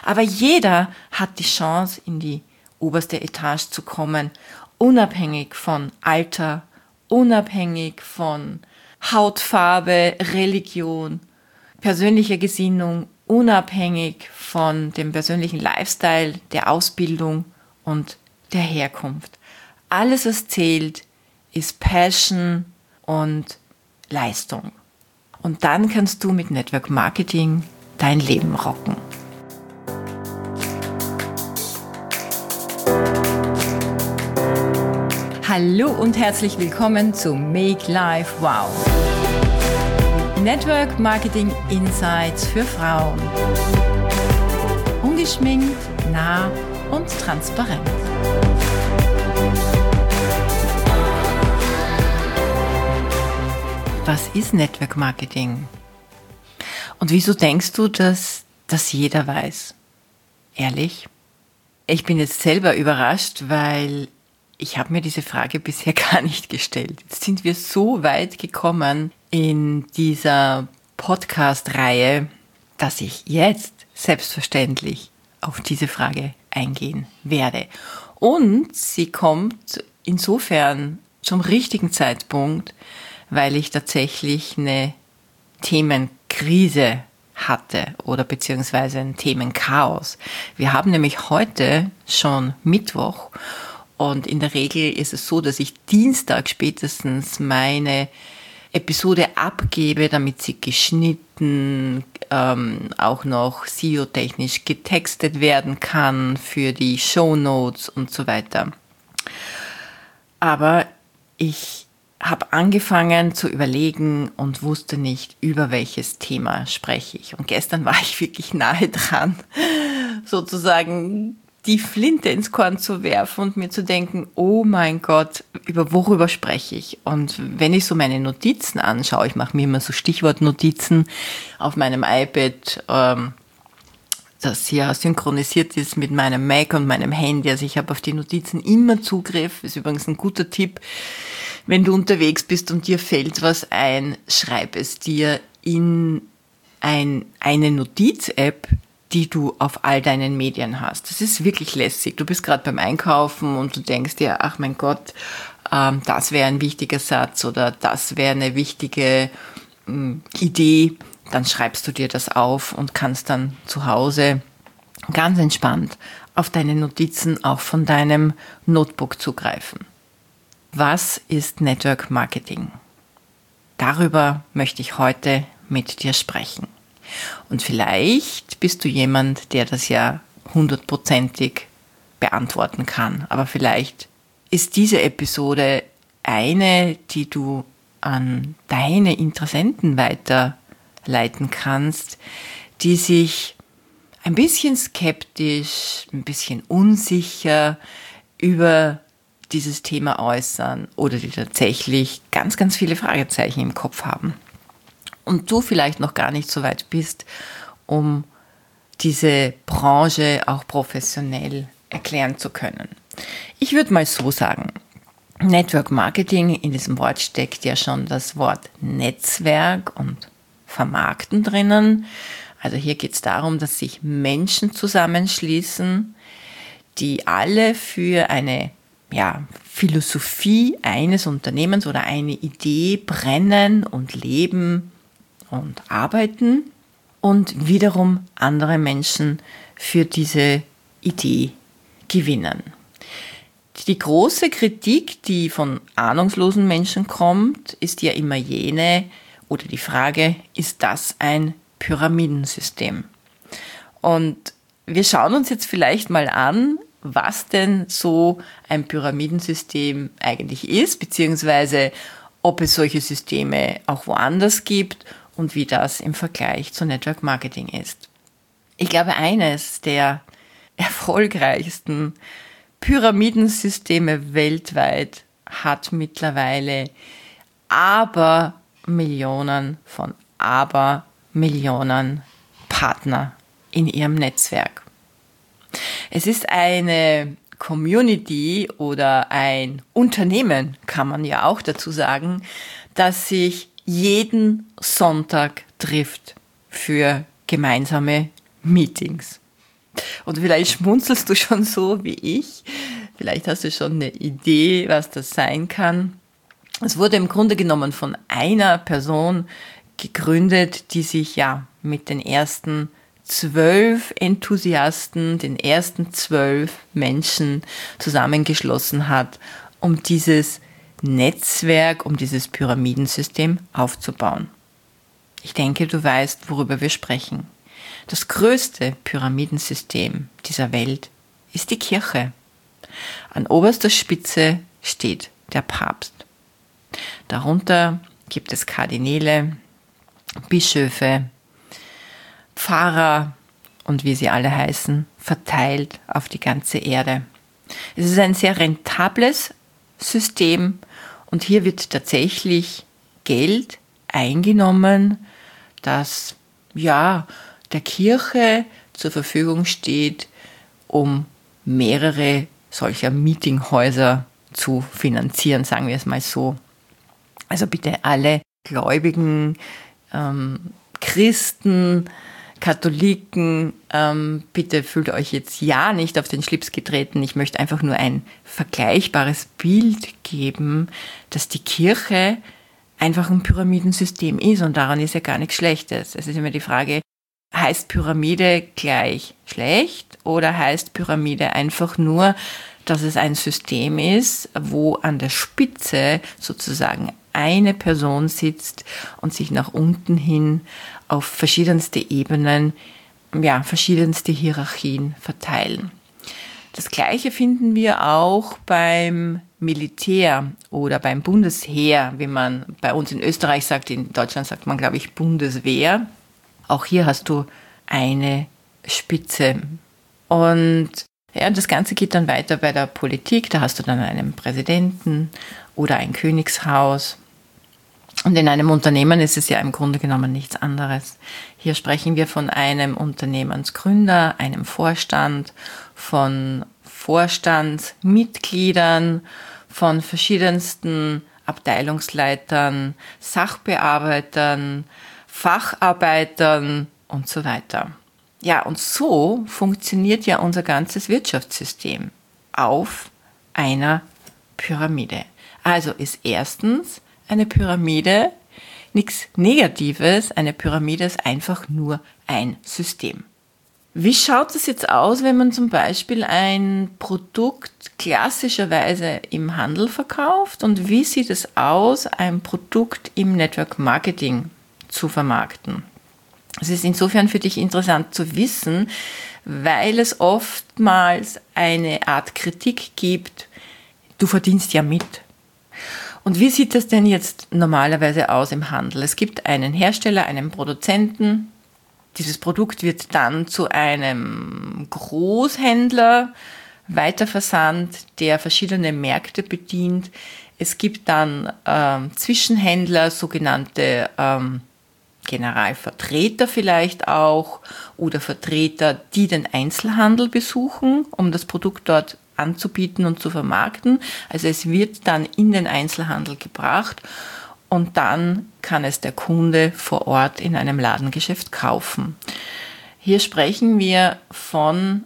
Aber jeder hat die Chance, in die oberste Etage zu kommen, unabhängig von Alter, unabhängig von Hautfarbe, Religion, persönlicher Gesinnung, unabhängig von dem persönlichen Lifestyle, der Ausbildung und der Herkunft. Alles, was zählt, ist Passion und Leistung. Und dann kannst du mit Network Marketing dein Leben rocken. Hallo und herzlich willkommen zu Make Life Wow. Network Marketing Insights für Frauen. Ungeschminkt, nah und transparent. Was ist Network Marketing? Und wieso denkst du, dass das jeder weiß? Ehrlich? Ich bin jetzt selber überrascht, weil ich habe mir diese Frage bisher gar nicht gestellt. Jetzt sind wir so weit gekommen in dieser Podcast-Reihe, dass ich jetzt selbstverständlich auf diese Frage eingehen werde. Und sie kommt insofern zum richtigen Zeitpunkt, weil ich tatsächlich eine Themenkrise hatte oder beziehungsweise ein Themenchaos. Wir haben nämlich heute schon Mittwoch und in der Regel ist es so, dass ich Dienstag spätestens meine Episode abgebe, damit sie geschnitten, auch noch SEO-technisch getextet werden kann für die Shownotes und so weiter. Aber ich habe angefangen zu überlegen und wusste nicht, über welches Thema spreche ich. Und gestern war ich wirklich nahe dran, sozusagen die Flinte ins Korn zu werfen und mir zu denken, oh mein Gott, worüber spreche ich? Und wenn ich so meine Notizen anschaue, ich mache mir immer so Stichwortnotizen auf meinem iPad, das ja synchronisiert ist mit meinem Mac und meinem Handy. Also ich habe auf die Notizen immer Zugriff. Ist übrigens ein guter Tipp. Wenn du unterwegs bist und dir fällt was ein, schreib es dir in eine Notiz-App, die du auf all deinen Medien hast. Das ist wirklich lässig. Du bist gerade beim Einkaufen und du denkst dir, ach mein Gott, das wäre ein wichtiger Satz oder das wäre eine wichtige Idee. Dann schreibst du dir das auf und kannst dann zu Hause ganz entspannt auf deine Notizen auch von deinem Notebook zugreifen. Was ist Network Marketing? Darüber möchte ich heute mit dir sprechen. Und vielleicht bist du jemand, der das ja 100%ig beantworten kann. Aber vielleicht ist diese Episode eine, die du an deine Interessenten weiterleiten kannst, die sich ein bisschen skeptisch, ein bisschen unsicher über dieses Thema äußern oder die tatsächlich ganz, ganz viele Fragezeichen im Kopf haben. Und du vielleicht noch gar nicht so weit bist, um diese Branche auch professionell erklären zu können. Ich würde mal so sagen, Network Marketing, in diesem Wort steckt ja schon das Wort Netzwerk und Vermarkten drinnen. Also hier geht es darum, dass sich Menschen zusammenschließen, die alle für eine Philosophie eines Unternehmens oder eine Idee brennen und leben und arbeiten und wiederum andere Menschen für diese Idee gewinnen. Die große Kritik, die von ahnungslosen Menschen kommt, ist ja immer jene oder die Frage, ist das ein Pyramidensystem? Und wir schauen uns jetzt vielleicht mal an, was denn so ein Pyramidensystem eigentlich ist, beziehungsweise ob es solche Systeme auch woanders gibt und wie das im Vergleich zu Network Marketing ist. Ich glaube, eines der erfolgreichsten Pyramidensysteme weltweit hat mittlerweile Abermillionen von Abermillionen Partner in ihrem Netzwerk. Es ist eine Community oder ein Unternehmen, kann man ja auch dazu sagen, das sich jeden Sonntag trifft für gemeinsame Meetings. Und vielleicht schmunzelst du schon so wie ich. Vielleicht hast du schon eine Idee, was das sein kann. Es wurde im Grunde genommen von einer Person gegründet, die sich ja mit den ersten 12 Enthusiasten, den ersten 12 Menschen zusammengeschlossen hat, um dieses Netzwerk, um dieses Pyramidensystem aufzubauen. Ich denke, du weißt, worüber wir sprechen. Das größte Pyramidensystem dieser Welt ist die Kirche. An oberster Spitze steht der Papst. Darunter gibt es Kardinäle, Bischöfe, Pfarrer und wie sie alle heißen, verteilt auf die ganze Erde. Es ist ein sehr rentables System und hier wird tatsächlich Geld eingenommen, das ja der Kirche zur Verfügung steht, um mehrere solcher Meetinghäuser zu finanzieren, sagen wir es mal so. Also bitte alle Gläubigen, Christen, Katholiken, bitte fühlt euch jetzt ja nicht auf den Schlips getreten. Ich möchte einfach nur ein vergleichbares Bild geben, dass die Kirche einfach ein Pyramidensystem ist und daran ist ja gar nichts Schlechtes. Es ist immer die Frage, heißt Pyramide gleich schlecht oder heißt Pyramide einfach nur, dass es ein System ist, wo an der Spitze sozusagen eine Person sitzt und sich nach unten hin auf verschiedenste Ebenen, ja, verschiedenste Hierarchien verteilen. Das Gleiche finden wir auch beim Militär oder beim Bundesheer, wie man bei uns in Österreich sagt, in Deutschland sagt man, glaube ich, Bundeswehr. Auch hier hast du eine Spitze. Und ja, das Ganze geht dann weiter bei der Politik. Da hast du dann einen Präsidenten oder ein Königshaus. Und in einem Unternehmen ist es ja im Grunde genommen nichts anderes. Hier sprechen wir von einem Unternehmensgründer, einem Vorstand, von Vorstandsmitgliedern, von verschiedensten Abteilungsleitern, Sachbearbeitern, Facharbeitern und so weiter. Ja, und so funktioniert ja unser ganzes Wirtschaftssystem auf einer Pyramide. Also ist erstens eine Pyramide nichts Negatives, eine Pyramide ist einfach nur ein System. Wie schaut es jetzt aus, wenn man zum Beispiel ein Produkt klassischerweise im Handel verkauft und wie sieht es aus, ein Produkt im Network Marketing zu vermarkten? Es ist insofern für dich interessant zu wissen, weil es oftmals eine Art Kritik gibt, du verdienst ja mit. Und wie sieht das denn jetzt normalerweise aus im Handel? Es gibt einen Hersteller, einen Produzenten. Dieses Produkt wird dann zu einem Großhändler weiterversandt, der verschiedene Märkte bedient. Es gibt dann Zwischenhändler, sogenannte Generalvertreter vielleicht auch oder Vertreter, die den Einzelhandel besuchen, um das Produkt dort anzubieten und zu vermarkten. Also es wird dann in den Einzelhandel gebracht und dann kann es der Kunde vor Ort in einem Ladengeschäft kaufen. Hier sprechen wir von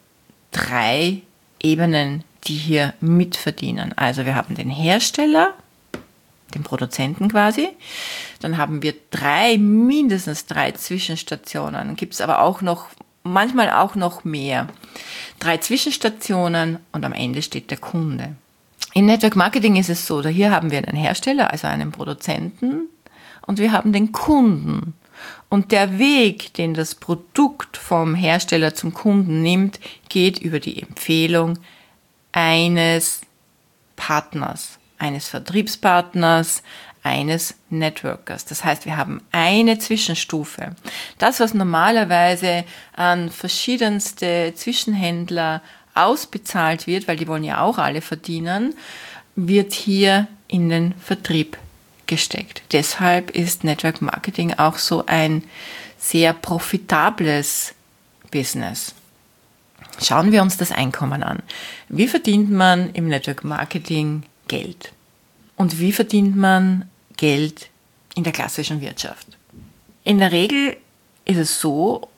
3 Ebenen, die hier mitverdienen. Also wir haben den Hersteller, den Produzenten quasi. Dann haben wir mindestens 3 Zwischenstationen. Gibt es aber auch noch, manchmal auch noch mehr. 3 Zwischenstationen und am Ende steht der Kunde. In Network Marketing ist es so, hier haben wir einen Hersteller, also einen Produzenten und wir haben den Kunden. Und der Weg, den das Produkt vom Hersteller zum Kunden nimmt, geht über die Empfehlung eines Partners, eines Vertriebspartners, eines Networkers. Das heißt, wir haben eine Zwischenstufe. Das, was normalerweise an verschiedenste Zwischenhändler ausbezahlt wird, weil die wollen ja auch alle verdienen, wird hier in den Vertrieb gesteckt. Deshalb ist Network Marketing auch so ein sehr profitables Business. Schauen wir uns das Einkommen an. Wie verdient man im Network Marketing Geld? Und wie verdient man Geld in der klassischen Wirtschaft? In der Regel ist es so,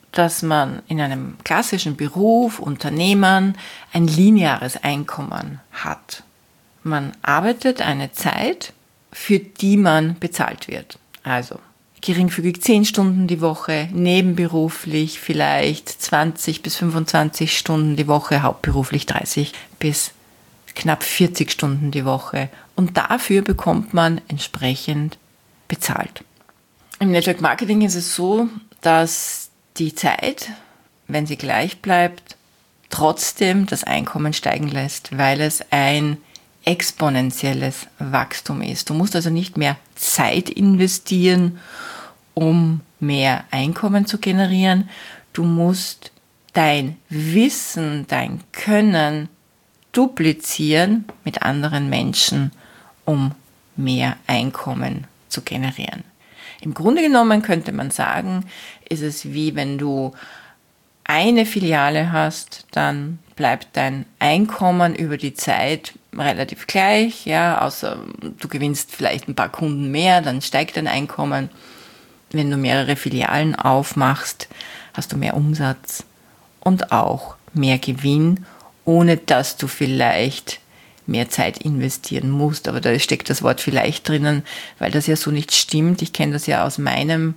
dass man in einem klassischen Beruf, Unternehmen ein lineares Einkommen hat. Man arbeitet eine Zeit, für die man bezahlt wird. Also geringfügig 10 Stunden die Woche, nebenberuflich vielleicht 20 bis 25 Stunden die Woche, hauptberuflich 30 bis knapp 40 Stunden die Woche. Und dafür bekommt man entsprechend bezahlt. Im Network Marketing ist es so, dass die Zeit, wenn sie gleich bleibt, trotzdem das Einkommen steigen lässt, weil es ein exponentielles Wachstum ist. Du musst also nicht mehr Zeit investieren, um mehr Einkommen zu generieren. Du musst dein Wissen, dein Können duplizieren mit anderen Menschen, um mehr Einkommen zu generieren. Im Grunde genommen könnte man sagen, ist es wie wenn du eine Filiale hast, dann bleibt dein Einkommen über die Zeit relativ gleich, ja, außer du gewinnst vielleicht ein paar Kunden mehr, dann steigt dein Einkommen. Wenn du mehrere Filialen aufmachst, hast du mehr Umsatz und auch mehr Gewinn, ohne dass du vielleicht mehr Zeit investieren musst. Aber da steckt das Wort vielleicht drinnen, weil das ja so nicht stimmt. Ich kenne das ja aus meiner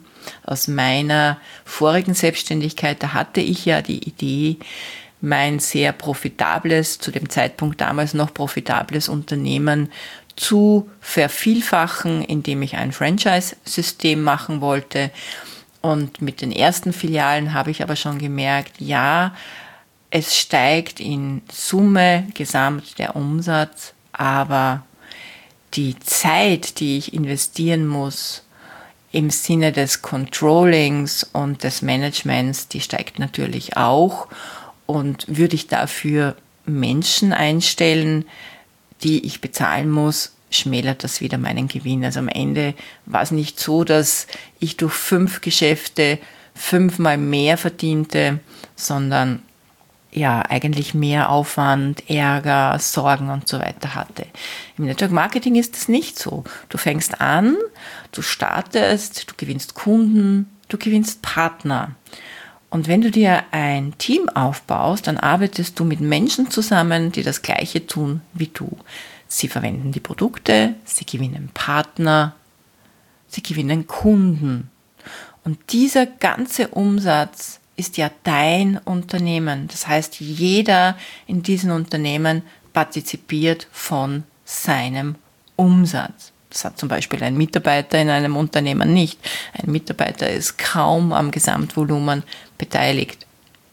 vorigen Selbstständigkeit. Da hatte ich ja die Idee, mein sehr profitables, zu dem Zeitpunkt damals noch profitables Unternehmen zu vervielfachen, indem ich ein Franchise-System machen wollte. Und mit den ersten Filialen habe ich aber schon gemerkt, ja, es steigt in Summe gesamt der Umsatz, aber die Zeit, die ich investieren muss im Sinne des Controllings und des Managements, die steigt natürlich auch. Und würde ich dafür Menschen einstellen, die ich bezahlen muss, schmälert das wieder meinen Gewinn. Also am Ende war es nicht so, dass ich durch 5 Geschäfte 5-mal mehr verdiente, sondern ja, eigentlich mehr Aufwand, Ärger, Sorgen und so weiter hatte. Im Network Marketing ist das nicht so. Du fängst an, du startest, du gewinnst Kunden, du gewinnst Partner. Und wenn du dir ein Team aufbaust, dann arbeitest du mit Menschen zusammen, die das Gleiche tun wie du. Sie verwenden die Produkte, sie gewinnen Partner, sie gewinnen Kunden. Und dieser ganze Umsatz ist ja dein Unternehmen. Das heißt, jeder in diesem Unternehmen partizipiert von seinem Umsatz. Das hat zum Beispiel ein Mitarbeiter in einem Unternehmen nicht. Ein Mitarbeiter ist kaum am Gesamtvolumen beteiligt.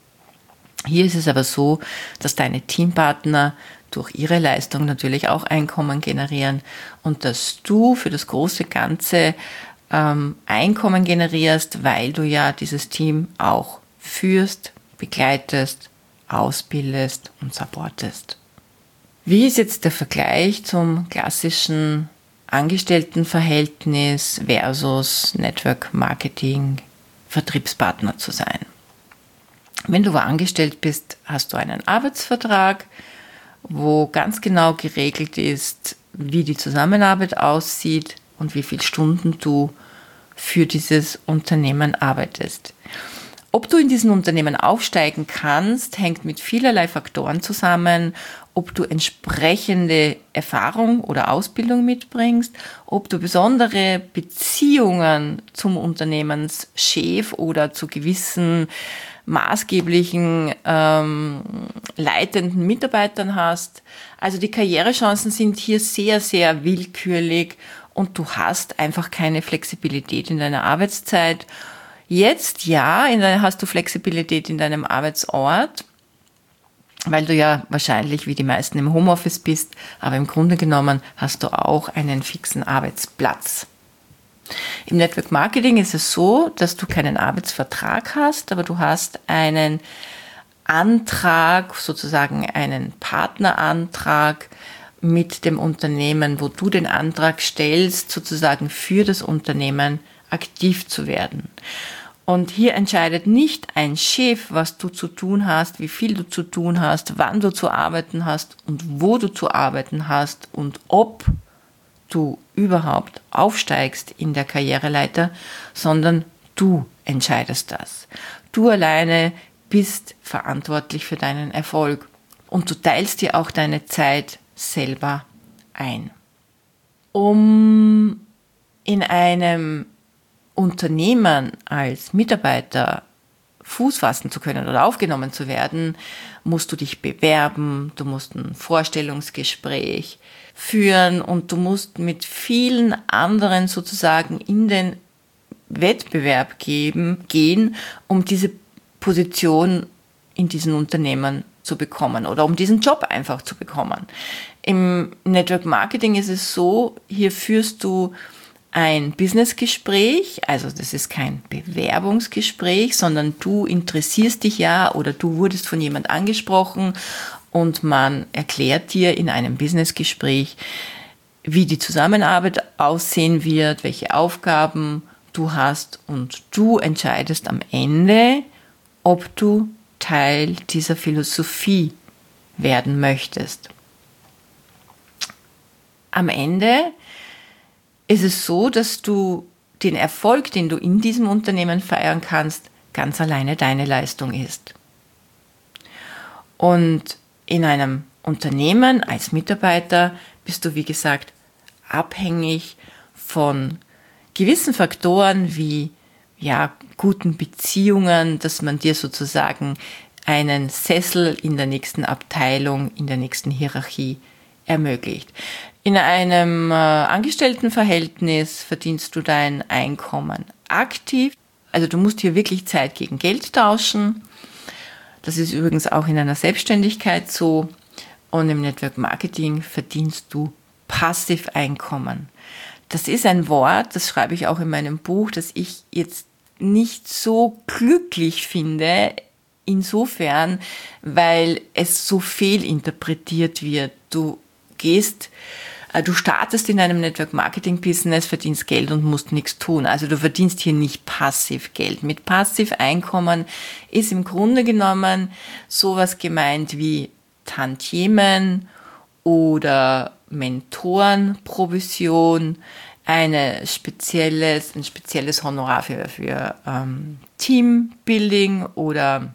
Hier ist es aber so, dass deine Teampartner durch ihre Leistung natürlich auch Einkommen generieren und dass du für das große Ganze Einkommen generierst, weil du ja dieses Team auch führst, begleitest, ausbildest und supportest. Wie ist jetzt der Vergleich zum klassischen Angestelltenverhältnis versus Network Marketing Vertriebspartner zu sein? Wenn du angestellt bist, hast du einen Arbeitsvertrag, wo ganz genau geregelt ist, wie die Zusammenarbeit aussieht und wie viele Stunden du für dieses Unternehmen arbeitest. Ob du in diesem Unternehmen aufsteigen kannst, hängt mit vielerlei Faktoren zusammen, ob du entsprechende Erfahrung oder Ausbildung mitbringst, ob du besondere Beziehungen zum Unternehmenschef oder zu gewissen maßgeblichen leitenden Mitarbeitern hast. Also die Karrierechancen sind hier sehr, sehr willkürlich und du hast einfach keine Flexibilität in deiner Arbeitszeit. Jetzt ja, hast du Flexibilität in deinem Arbeitsort, weil du ja wahrscheinlich wie die meisten im Homeoffice bist, aber im Grunde genommen hast du auch einen fixen Arbeitsplatz. Im Network Marketing ist es so, dass du keinen Arbeitsvertrag hast, aber du hast einen Antrag, sozusagen einen Partnerantrag mit dem Unternehmen, wo du den Antrag stellst, sozusagen für das Unternehmen aktiv zu werden. Und hier entscheidet nicht ein Chef, was du zu tun hast, wie viel du zu tun hast, wann du zu arbeiten hast und wo du zu arbeiten hast und ob du überhaupt aufsteigst in der Karriereleiter, sondern du entscheidest das. Du alleine bist verantwortlich für deinen Erfolg und du teilst dir auch deine Zeit selber ein. Um in einem Unternehmen als Mitarbeiter Fuß fassen zu können oder aufgenommen zu werden, musst du dich bewerben, du musst ein Vorstellungsgespräch führen und du musst mit vielen anderen sozusagen in den Wettbewerb gehen, um diese Position in diesem Unternehmen zu bekommen oder um diesen Job einfach zu bekommen. Im Network Marketing ist es so, hier führst du ein Businessgespräch, also das ist kein Bewerbungsgespräch, sondern du interessierst dich ja oder du wurdest von jemand angesprochen und man erklärt dir in einem Businessgespräch, wie die Zusammenarbeit aussehen wird, welche Aufgaben du hast und du entscheidest am Ende, ob du Teil dieser Philosophie werden möchtest. Am Ende ist es so, dass du den Erfolg, den du in diesem Unternehmen feiern kannst, ganz alleine deine Leistung ist. Und in einem Unternehmen als Mitarbeiter bist du, wie gesagt, abhängig von gewissen Faktoren wie guten Beziehungen, dass man dir sozusagen einen Sessel in der nächsten Abteilung, in der nächsten Hierarchie ermöglicht. In einem Angestelltenverhältnis verdienst du dein Einkommen aktiv. Also du musst hier wirklich Zeit gegen Geld tauschen. Das ist übrigens auch in einer Selbstständigkeit so. Und im Network Marketing verdienst du Passiveinkommen. Das ist ein Wort, das schreibe ich auch in meinem Buch, das ich jetzt nicht so glücklich finde, insofern, weil es so fehlinterpretiert wird. Du startest in einem Network-Marketing-Business, verdienst Geld und musst nichts tun. Also du verdienst hier nicht passiv Geld. Mit Passiveinkommen ist im Grunde genommen sowas gemeint wie Tantiemen oder Mentorenprovision, ein spezielles Honorar für Teambuilding oder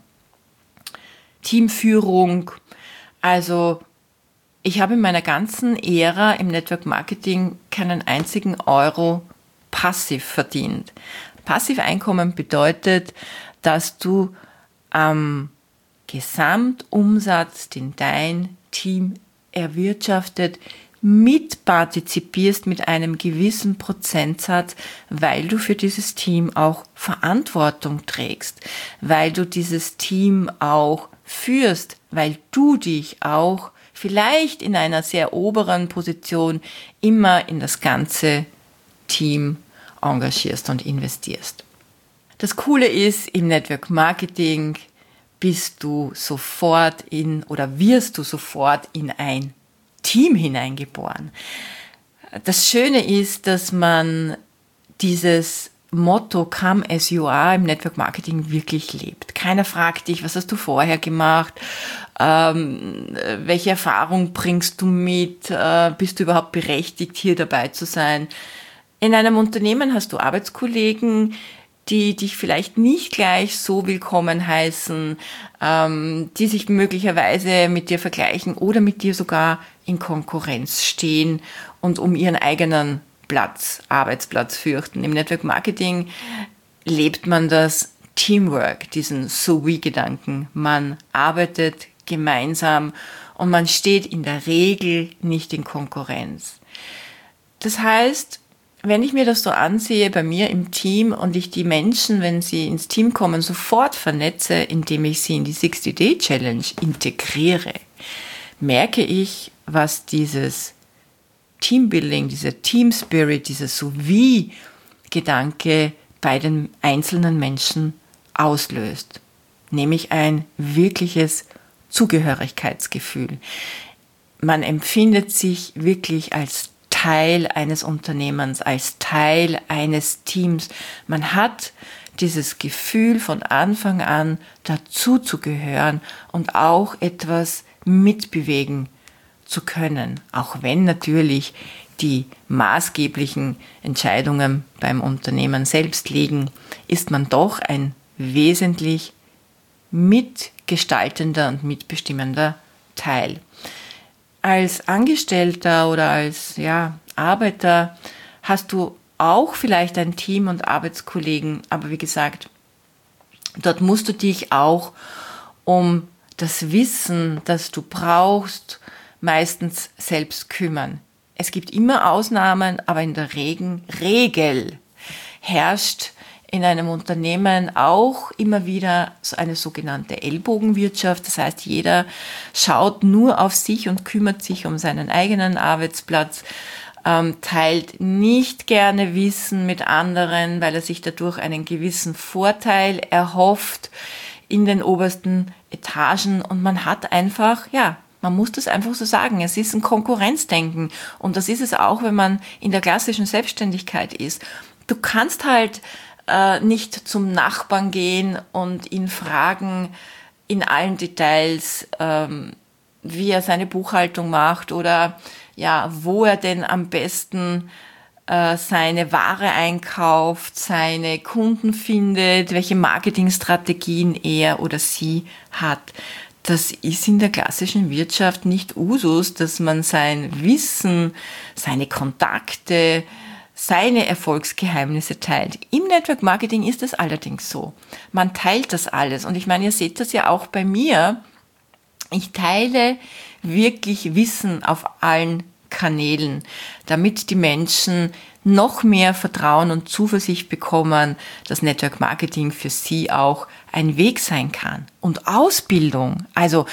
Teamführung. Also ich habe in meiner ganzen Ära im Network Marketing keinen einzigen Euro passiv verdient. Passiveinkommen bedeutet, dass du am Gesamtumsatz, den dein Team erwirtschaftet, mitpartizipierst mit einem gewissen Prozentsatz, weil du für dieses Team auch Verantwortung trägst, weil du dieses Team auch führst, weil du dich auch vielleicht in einer sehr oberen Position immer in das ganze Team engagierst und investierst. Das Coole ist, im Network Marketing wirst du sofort in ein Team hineingeboren. Das Schöne ist, dass man dieses Motto Come as you are im Network Marketing wirklich lebt. Keiner fragt dich, was hast du vorher gemacht, welche Erfahrung bringst du mit, bist du überhaupt berechtigt, hier dabei zu sein. In einem Unternehmen hast du Arbeitskollegen, die dich vielleicht nicht gleich so willkommen heißen, die sich möglicherweise mit dir vergleichen oder mit dir sogar in Konkurrenz stehen und um ihren eigenen Arbeitsplatz fürchten. Im Network Marketing lebt man das Teamwork, diesen So-We-Gedanken. Man arbeitet gemeinsam und man steht in der Regel nicht in Konkurrenz. Das heißt, wenn ich mir das so ansehe bei mir im Team und ich die Menschen, wenn sie ins Team kommen, sofort vernetze, indem ich sie in die 60-Day-Challenge integriere, merke ich, was dieses Teambuilding, dieser Team Spirit, dieser So-Wie-Gedanke bei den einzelnen Menschen auslöst. Nämlich ein wirkliches Zugehörigkeitsgefühl. Man empfindet sich wirklich als Teil eines Unternehmens, als Teil eines Teams. Man hat dieses Gefühl von Anfang an dazu zu gehören und auch etwas mitbewegen zu können. Auch wenn natürlich die maßgeblichen Entscheidungen beim Unternehmen selbst liegen, ist man doch ein wesentlich mitgestaltender und mitbestimmender Teil. Als Angestellter oder als Arbeiter hast du auch vielleicht ein Team und Arbeitskollegen, aber wie gesagt, dort musst du dich auch um das Wissen, das du brauchst, meistens selbst kümmern. Es gibt immer Ausnahmen, aber in der Regel herrscht in einem Unternehmen auch immer wieder so eine sogenannte Ellbogenwirtschaft. Das heißt, jeder schaut nur auf sich und kümmert sich um seinen eigenen Arbeitsplatz, teilt nicht gerne Wissen mit anderen, weil er sich dadurch einen gewissen Vorteil erhofft in den obersten Etagen. Und man hat einfach, man muss das einfach so sagen, es ist ein Konkurrenzdenken. Und das ist es auch, wenn man in der klassischen Selbstständigkeit ist. Du kannst halt nicht zum Nachbarn gehen und ihn fragen in allen Details, wie er seine Buchhaltung macht oder wo er denn am besten seine Ware einkauft, seine Kunden findet, welche Marketingstrategien er oder sie hat. Das ist in der klassischen Wirtschaft nicht Usus, dass man sein Wissen, seine Kontakte, seine Erfolgsgeheimnisse teilt. Im Network Marketing ist es allerdings so. Man teilt das alles. Und ich meine, ihr seht das ja auch bei mir. Ich teile wirklich Wissen auf allen Kanälen, damit die Menschen noch mehr Vertrauen und Zuversicht bekommen, dass Network Marketing für sie auch ein Weg sein kann. Und Ausbildung, also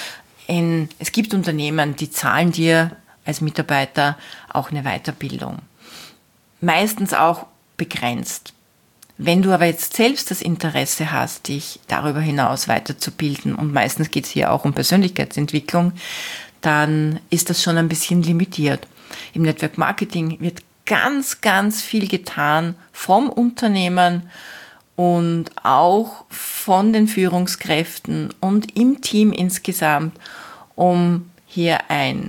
es gibt Unternehmen, die zahlen dir als Mitarbeiter auch eine Weiterbildung. Meistens auch begrenzt. Wenn du aber jetzt selbst das Interesse hast, dich darüber hinaus weiterzubilden, und meistens geht es hier auch um Persönlichkeitsentwicklung, dann ist das schon ein bisschen limitiert. Im Network Marketing wird ganz, ganz viel getan vom Unternehmen und auch von den Führungskräften und im Team insgesamt, um hier ein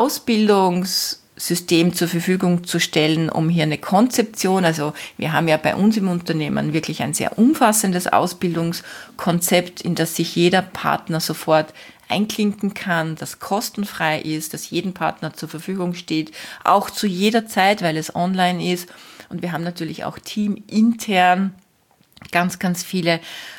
Ausbildungssystem zur Verfügung zu stellen, um hier eine Konzeption, also wir haben ja bei uns im Unternehmen wirklich ein sehr umfassendes Ausbildungskonzept, in das sich jeder Partner sofort einklinken kann, das kostenfrei ist, das jedem Partner zur Verfügung steht, auch zu jeder Zeit, weil es online ist. Und wir haben natürlich auch teamintern ganz, ganz viele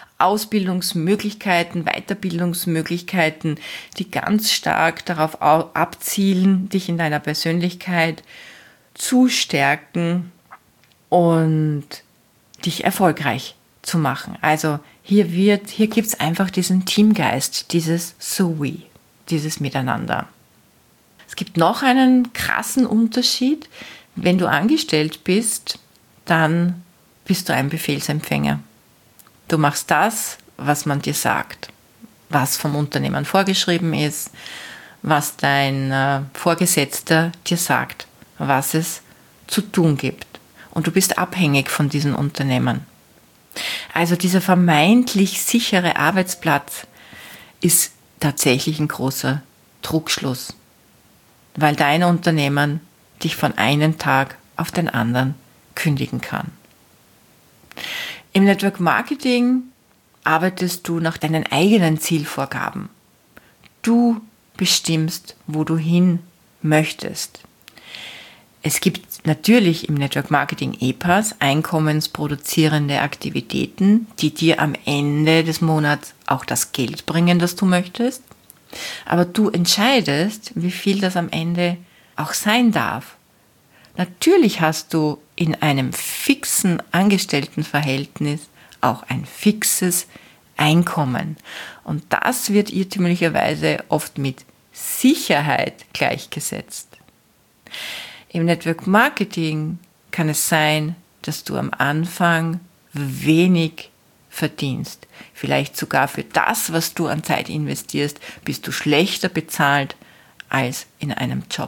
Ausbildungsmöglichkeiten, Weiterbildungsmöglichkeiten, die ganz stark darauf abzielen, dich in deiner Persönlichkeit zu stärken und dich erfolgreich zu machen. Also hier gibt es einfach diesen Teamgeist, dieses So-We, dieses Miteinander. Es gibt noch einen krassen Unterschied. Wenn du angestellt bist, dann bist du ein Befehlsempfänger. Du machst das, was man dir sagt, was vom Unternehmen vorgeschrieben ist, was dein Vorgesetzter dir sagt, was es zu tun gibt. Und du bist abhängig von diesen Unternehmen. Also dieser vermeintlich sichere Arbeitsplatz ist tatsächlich ein großer Trugschluss, weil dein Unternehmen dich von einem Tag auf den anderen kündigen kann. Im Network Marketing arbeitest du nach deinen eigenen Zielvorgaben. Du bestimmst, wo du hin möchtest. Es gibt natürlich im Network Marketing EPAs, einkommensproduzierende Aktivitäten, die dir am Ende des Monats auch das Geld bringen, das du möchtest. Aber du entscheidest, wie viel das am Ende auch sein darf. Natürlich hast du in einem fixen Angestelltenverhältnis auch ein fixes Einkommen. Und das wird irrtümlicherweise oft mit Sicherheit gleichgesetzt. Im Network Marketing kann es sein, dass du am Anfang wenig verdienst. Vielleicht sogar für das, was du an Zeit investierst, bist du schlechter bezahlt als in einem Job.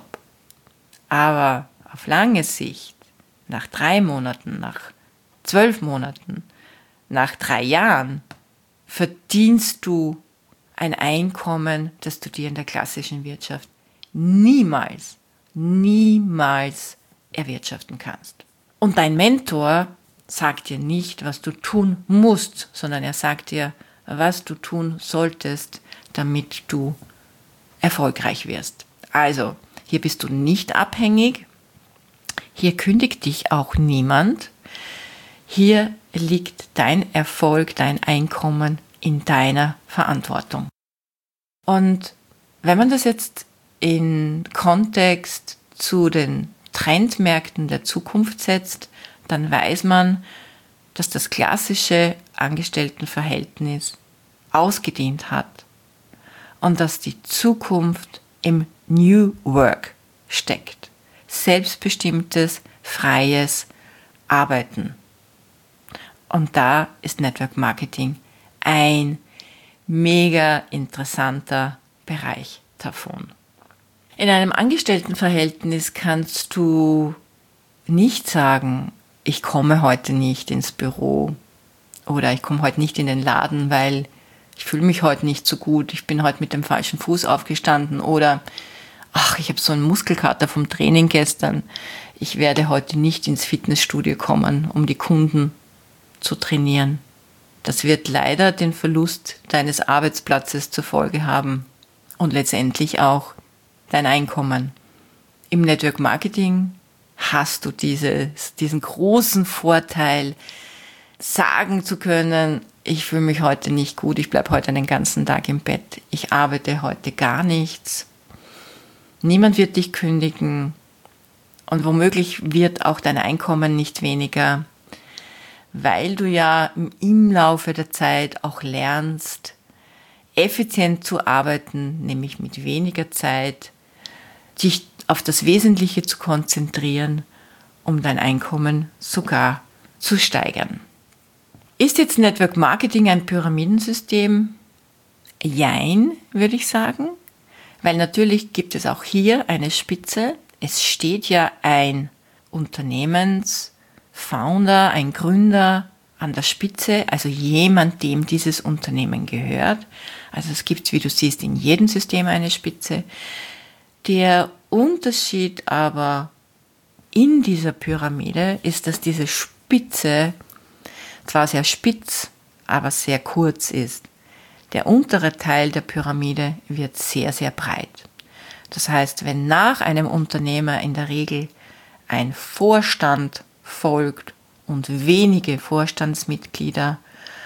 Aber auf lange Sicht, nach 3 Monaten, nach 12 Monaten, nach 3 Jahren, verdienst du ein Einkommen, das du dir in der klassischen Wirtschaft niemals erwirtschaften kannst. Und dein Mentor, sagt dir nicht, was du tun musst, sondern er sagt dir, was du tun solltest, damit du erfolgreich wirst. Also, hier bist du nicht abhängig, hier kündigt dich auch niemand, hier liegt dein Erfolg, dein Einkommen in deiner Verantwortung. Und wenn man das jetzt in Kontext zu den Trendmärkten der Zukunft setzt, dann weiß man, dass das klassische Angestelltenverhältnis ausgedient hat und dass die Zukunft im New Work steckt. Selbstbestimmtes, freies Arbeiten. Und da ist Network Marketing ein mega interessanter Bereich davon. In einem Angestelltenverhältnis kannst du nicht sagen, ich komme heute nicht ins Büro oder ich komme heute nicht in den Laden, weil ich fühle mich heute nicht so gut, ich bin heute mit dem falschen Fuß aufgestanden oder ich habe so einen Muskelkater vom Training gestern, ich werde heute nicht ins Fitnessstudio kommen, um die Kunden zu trainieren. Das wird leider den Verlust deines Arbeitsplatzes zur Folge haben und letztendlich auch dein Einkommen. Im Network Marketing hast du diesen großen Vorteil, sagen zu können, ich fühle mich heute nicht gut, ich bleibe heute den ganzen Tag im Bett, ich arbeite heute gar nichts. Niemand wird dich kündigen und womöglich wird auch dein Einkommen nicht weniger, weil du ja im Laufe der Zeit auch lernst, effizient zu arbeiten, nämlich mit weniger Zeit, dich auf das Wesentliche zu konzentrieren, um dein Einkommen sogar zu steigern. Ist jetzt Network Marketing ein Pyramidensystem? Jein, würde ich sagen, weil natürlich gibt es auch hier eine Spitze. Es steht ja ein Unternehmensfounder, ein Gründer an der Spitze, also jemand, dem dieses Unternehmen gehört. Also es gibt, wie du siehst, in jedem System eine Spitze. Der Unterschied aber in dieser Pyramide ist, dass diese Spitze zwar sehr spitz, aber sehr kurz ist. Der untere Teil der Pyramide wird sehr, sehr breit. Das heißt, wenn nach einem Unternehmer in der Regel ein Vorstand folgt und wenige Vorstandsmitglieder,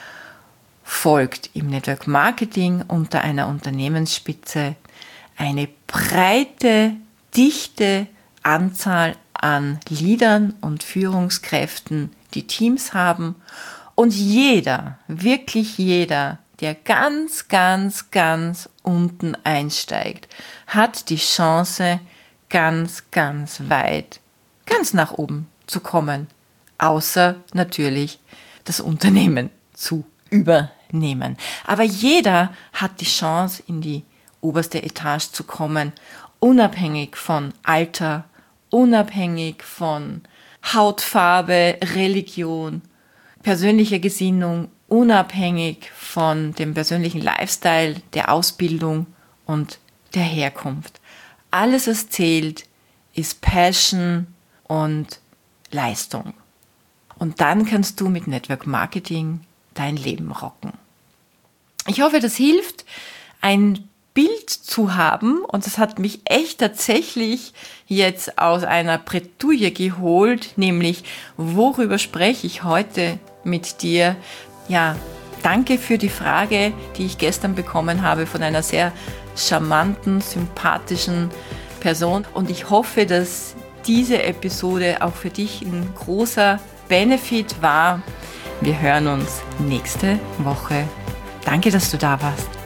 folgt im Network Marketing unter einer Unternehmensspitze eine breite, dichte Anzahl an Leadern und Führungskräften, die Teams haben. Und jeder, wirklich jeder, der ganz, ganz, ganz unten einsteigt, hat die Chance, ganz, ganz weit, ganz nach oben zu kommen. Außer natürlich das Unternehmen zu übernehmen. Aber jeder hat die Chance, in die oberste Etage zu kommen, unabhängig von Alter, unabhängig von Hautfarbe, Religion, persönlicher Gesinnung, unabhängig von dem persönlichen Lifestyle, der Ausbildung und der Herkunft. Alles, was zählt, ist Passion und Leistung. Und dann kannst du mit Network Marketing dein Leben rocken. Ich hoffe, das hilft, ein Bild zu haben, und das hat mich echt tatsächlich jetzt aus einer Bredouille geholt, nämlich worüber spreche ich heute mit dir? Ja, danke für die Frage, die ich gestern bekommen habe von einer sehr charmanten, sympathischen Person, und ich hoffe, dass diese Episode auch für dich ein großer Benefit war. Wir hören uns nächste Woche. Danke, dass du da warst.